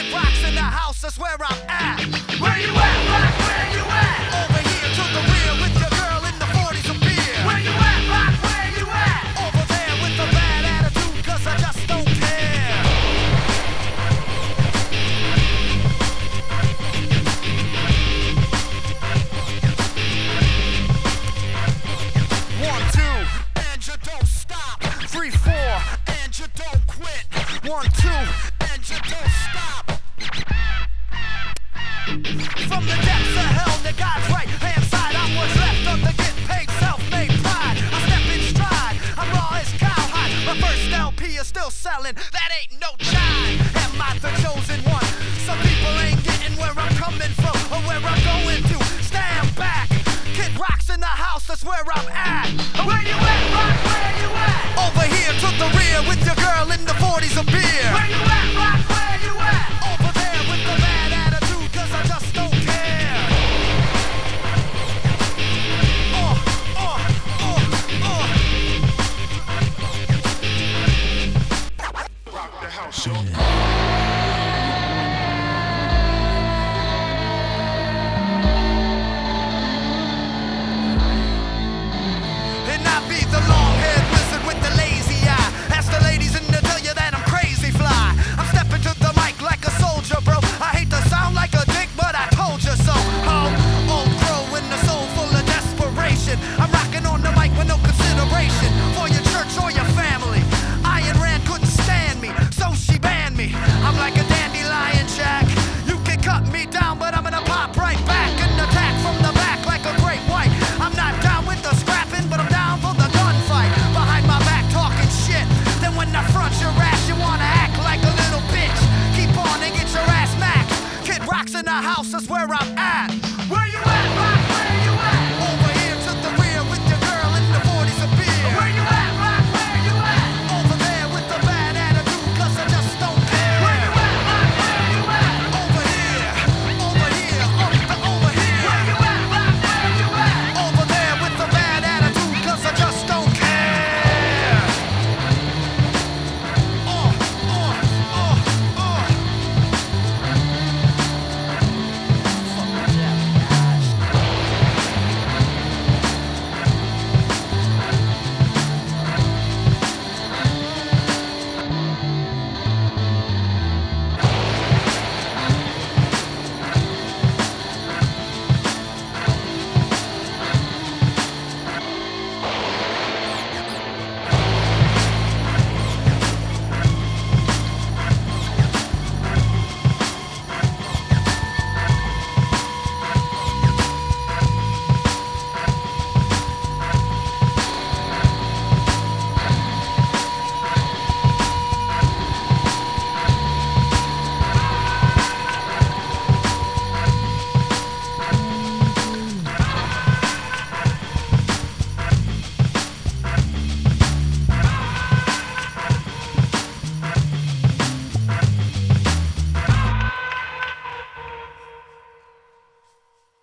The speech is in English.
Kid Rock's in the house, that's where I'm at. Where you at, Rock? Where you at? Over here to the rear with your girl in the 40s of beer. Where you at, Rock? Where you at? Over there with the bad attitude, cause I just don't care. One, two, and you don't stop. 3, 4, and you don't quit. 1, 2, and you don't stop. From the depths of hell to God's right hand side, I'm what's left of the get paid, self-made pride. I step in stride, I'm raw as cowhide. My first LP is still selling, that ain't no jive. Am I the chosen one? Some people ain't getting where I'm coming from or where I'm going to. Stand back, Kid Rock's in the house, that's where I'm at. Where you at, Rock? Where you at? Over here to the rear with your girl in the 40s of beer. Where you at, Rock? Where you at? Over there with the bad attitude, cause I just don't care. Rock the house, yo.